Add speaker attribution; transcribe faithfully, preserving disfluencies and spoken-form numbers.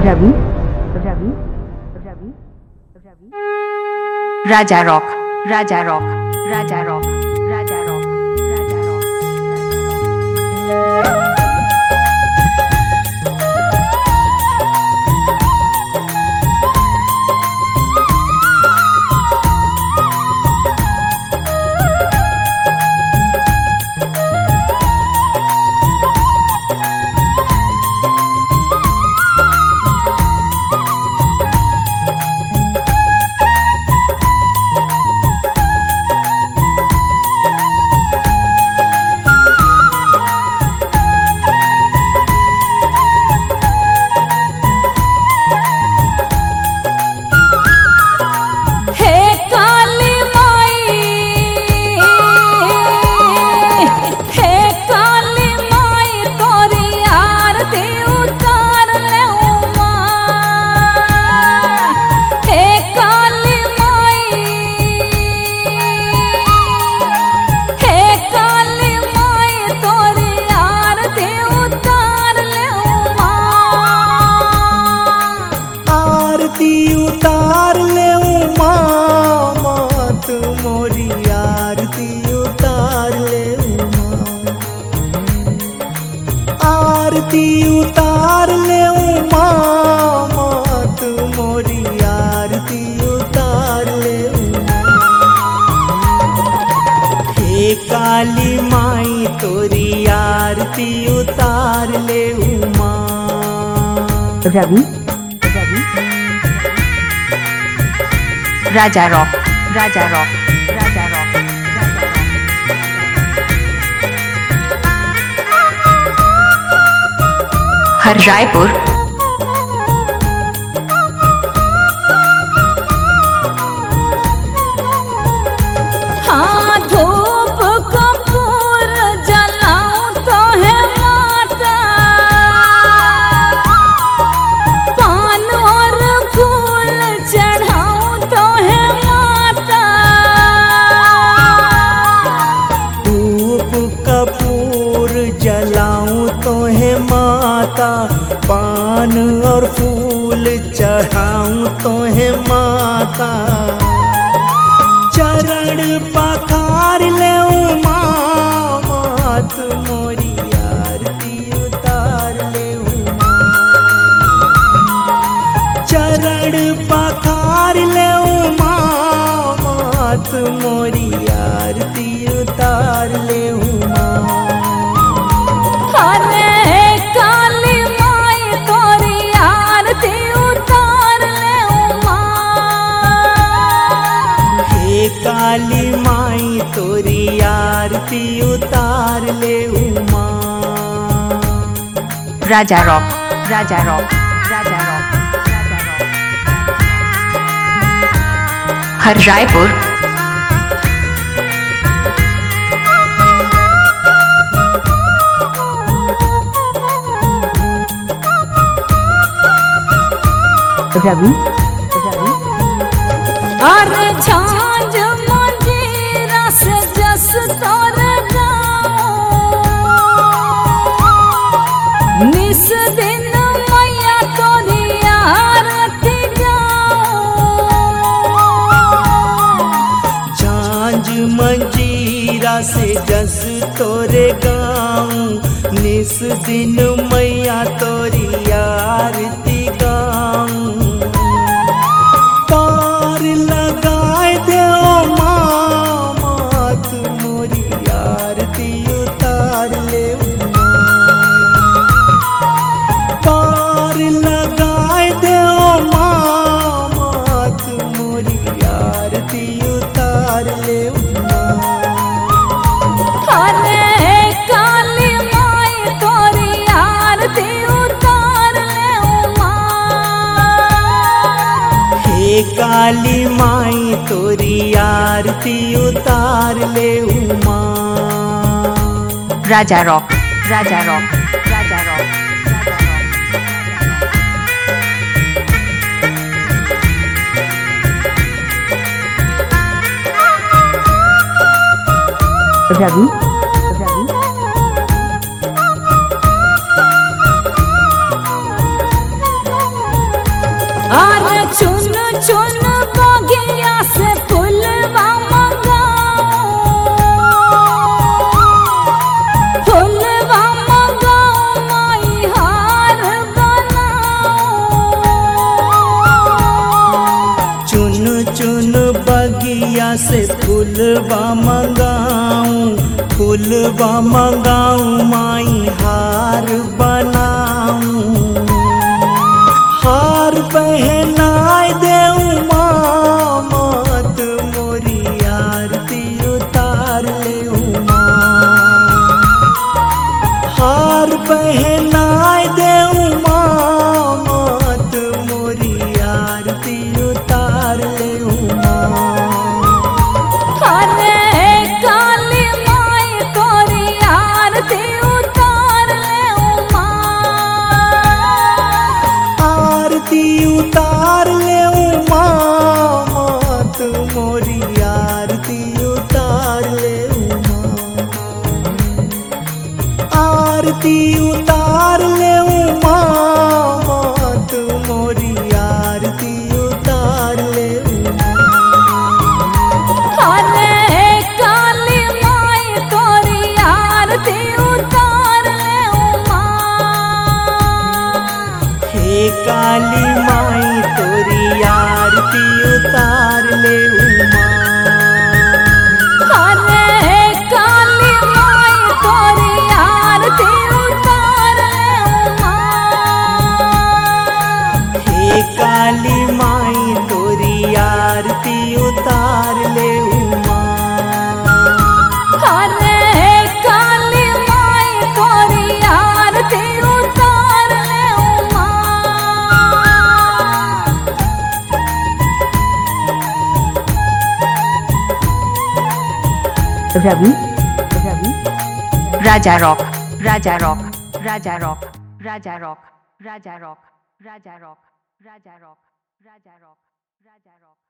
Speaker 1: रवि रवि रवि रवि राजा रॉक राजा रॉक राजा रॉक राजा रॉक राजा रॉक
Speaker 2: उतार ले माँ मात मोरी आरती उतार ले माँ आरती उतार ले माँ मात मोरी आरती उतार ले हे काली माई तोरी आरती उतार ले माँ
Speaker 1: रवि राजा रॉक राजा रॉक राजा रॉक हर रायपुर
Speaker 3: हाँ धूप कपूर जलाऊं तो है माता पान और फूल चढ़ाऊं तो है माता
Speaker 2: धूप कपूर जलाऊं तो है माता पान और फूल चढ़ाऊं तो है माता चरण पखार ले माँ मात मोरी आरती उतार ले चरण पखार ले माँ मात मोरी आरती उतार ले
Speaker 3: अरे काली माई तोरी आरती उतार ले
Speaker 2: हे काली माई तोरी आरती उतार ले
Speaker 1: राजा रॉक राजा रॉक राजा रॉक राजा रॉक हर रायपुर रवि रवि
Speaker 3: अरे झांझ मंजीरा से जस तोर निस दिन मैया तोरी आरती
Speaker 2: झांझ मंजीरा से जस तोरे गाऊं निस दिन मैया तोरी आरती गाऊं पार लगाए दे माँ मात मोरी आरती उतार ले पार लगाए दे माँ मात मोरी आरती उतार ले
Speaker 3: अरे काली माई तोरी आरती उतार ले
Speaker 2: हे काली माई तोरी आरती उतार ले उमा
Speaker 1: राजा रॉक राजा रॉक राजा रॉक रवि रवि
Speaker 3: चुन बगिया से फुलवा मंगाऊं, फुलवा मंगाऊं माई हार बनाऊं।
Speaker 2: चुन चुन बगिया से फूलवा मंगाऊं, फूलवा मंगाऊं माई हार बनाऊं। हार पहनाए देऊं माँ, मत मोरी आरती उतार लेऊं माँ। हार पहनाए देऊं माँ, मत मोरी आरती उतार लेऊं माँ।
Speaker 3: अरे काली माई तोरी आरती उतार लेऊं माँ।
Speaker 2: आरती उतार लेऊं माँ, मत मोरी आरती उतार लेऊं माँ। आरती उतार लेऊं माँ, मत मोरी आरती उतार लेऊं माँ।
Speaker 3: अरे काली माई तोरी आरती उतार लेऊं माँ।
Speaker 2: हे काली माई तोरी आरती उतार लेऊं माँ।
Speaker 3: अरे काली माई तोरी आरती उतार लेऊं माँ।
Speaker 2: हे काली माई तोरी आरती उतार लेऊं माँ।
Speaker 3: अरे काली माई तोरी आरती उतार लेऊं माँ।
Speaker 1: रवि रवि राजा रॉक राजा रॉक राजा रॉक राजा रॉक राजा रॉक राजा रॉक राजा रॉक राजा रॉक राजा रॉक